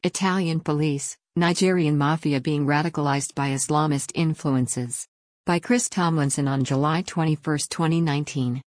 Italian police, Nigerian mafia being radicalized by Islamist influences. By Chris Tomlinson on July 21, 2019.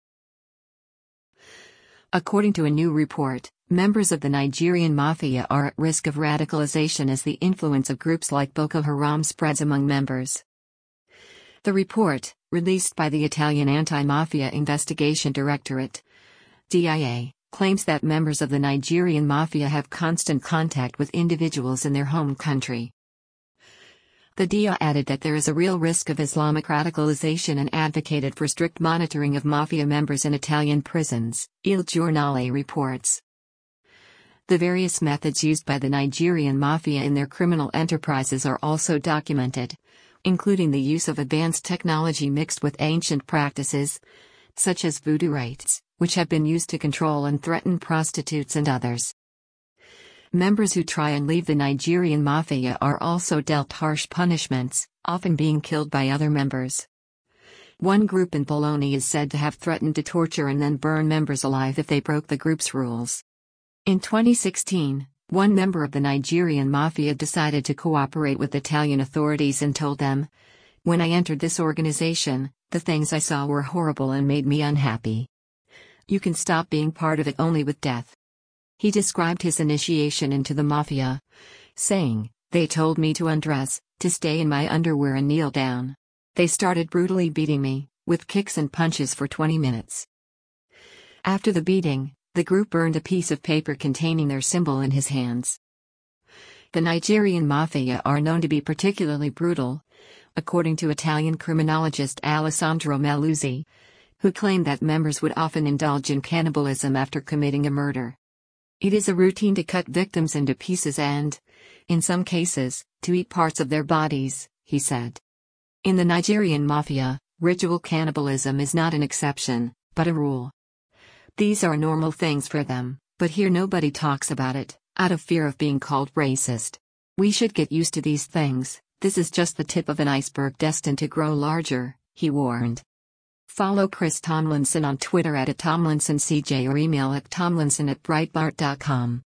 According to a new report, members of the Nigerian mafia are at risk of radicalization as the influence of groups like Boko Haram spreads among members. The report, released by the Italian Anti-Mafia Investigation Directorate, DIA, claims that members of the Nigerian mafia have constant contact with individuals in their home country. The DIA added that there is a real risk of Islamic radicalization and advocated for strict monitoring of mafia members in Italian prisons, Il Giornale reports. The various methods used by the Nigerian mafia in their criminal enterprises are also documented, including the use of advanced technology mixed with ancient practices, such as voodoo rites, which have been used to control and threaten prostitutes and others. Members who try and leave the Nigerian mafia are also dealt harsh punishments, often being killed by other members. One group in Bologna is said to have threatened to torture and then burn members alive if they broke the group's rules. In 2016, one member of the Nigerian mafia decided to cooperate with Italian authorities and told them, "When I entered this organization, the things I saw were horrible and made me unhappy. You can stop being part of it only with death." He described his initiation into the mafia, saying, "They told me to undress, to stay in my underwear and kneel down. They started brutally beating me, with kicks and punches for 20 minutes. After the beating, the group burned a piece of paper containing their symbol in his hands." The Nigerian mafia are known to be particularly brutal, according to Italian criminologist Alessandro Melluzzi, who claimed that members would often indulge in cannibalism after committing a murder. It is a routine to cut victims into pieces and, in some cases, to eat parts of their bodies, he said. In the Nigerian mafia, ritual cannibalism is not an exception, but a rule. These are normal things for them, but here nobody talks about it, out of fear of being called racist. We should get used to these things. This is just the tip of an iceberg destined to grow larger, he warned. Follow Chris Tomlinson on Twitter @TomlinsonCJ or email at tomlinson@breitbart.com.